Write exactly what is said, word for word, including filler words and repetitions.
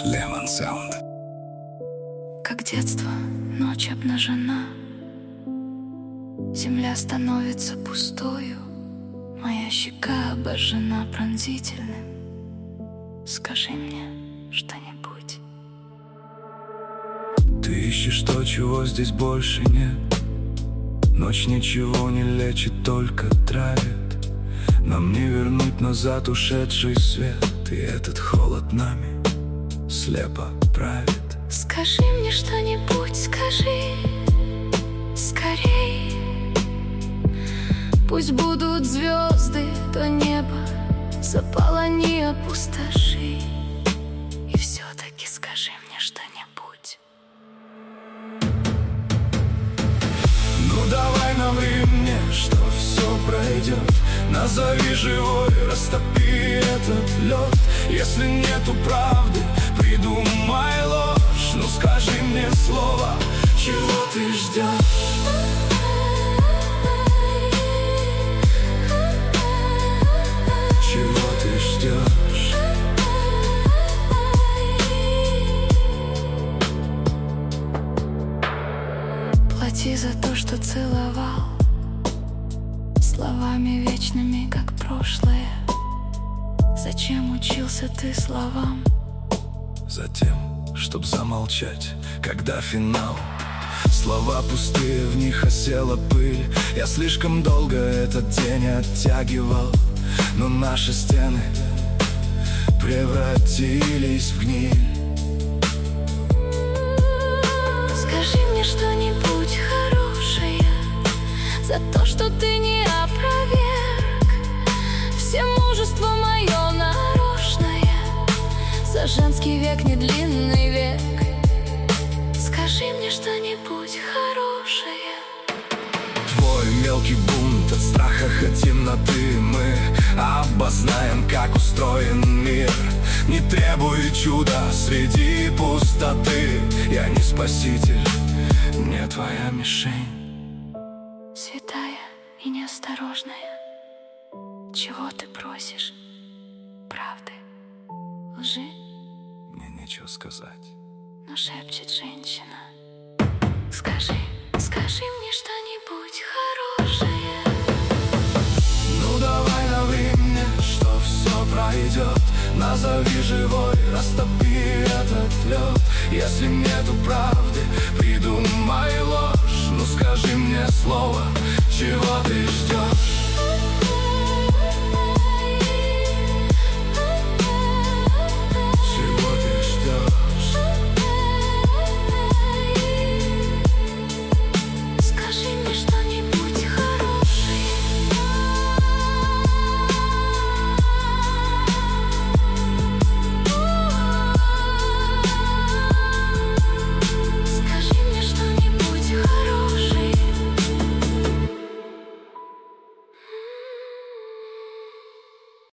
Lemon Sound. Как детство, ночь обнажена, земля становится пустою, моя щека обожжена пронзительным. Скажи мне что-нибудь. Ты ищешь то, чего здесь больше нет. Ночь ничего не лечит, только травит. Нам не вернуть назад ушедший свет, и этот холод нами слепо правит. Скажи мне что-нибудь, скажи скорей. Пусть будут звезды, то небо заполони, опустоши. И все-таки скажи мне что-нибудь. Ну давай наври мне, что все пройдет. Назови живой, растопи этот лед. Если нету правды, придумай ложь. Ну скажи мне слово, чего ты ждешь? Чего ты ждешь? Плати за то, что целовал словами вечными, как прошлое. Зачем учился ты словам? Затем, чтоб замолчать, когда финал. Слова пустые, в них осела пыль. Я слишком долго этот день оттягивал, но наши стены превратились в гниль. Скажи мне что-нибудь хорошее за то, что ты не опроверг все мужество мое нарочное, за женский век не длинный век. Скажи мне что-нибудь хорошее. Твой мелкий бунт от страха, от темноты. Мы обознаем, как устроен мир. Не требуй чуда среди пустоты. Я не спаситель, не твоя мишень. Святая и неосторожная, чего ты просишь? Правды? Лжи? Мне нечего сказать. Но шепчет женщина. Скажи, скажи мне что-нибудь хорошее. Ну давай наври мне, что все пройдет. Назови живой, растопи этот лед. Если нету правды, придумай ложь. Ну скажи мне слово, чего ты ждешь?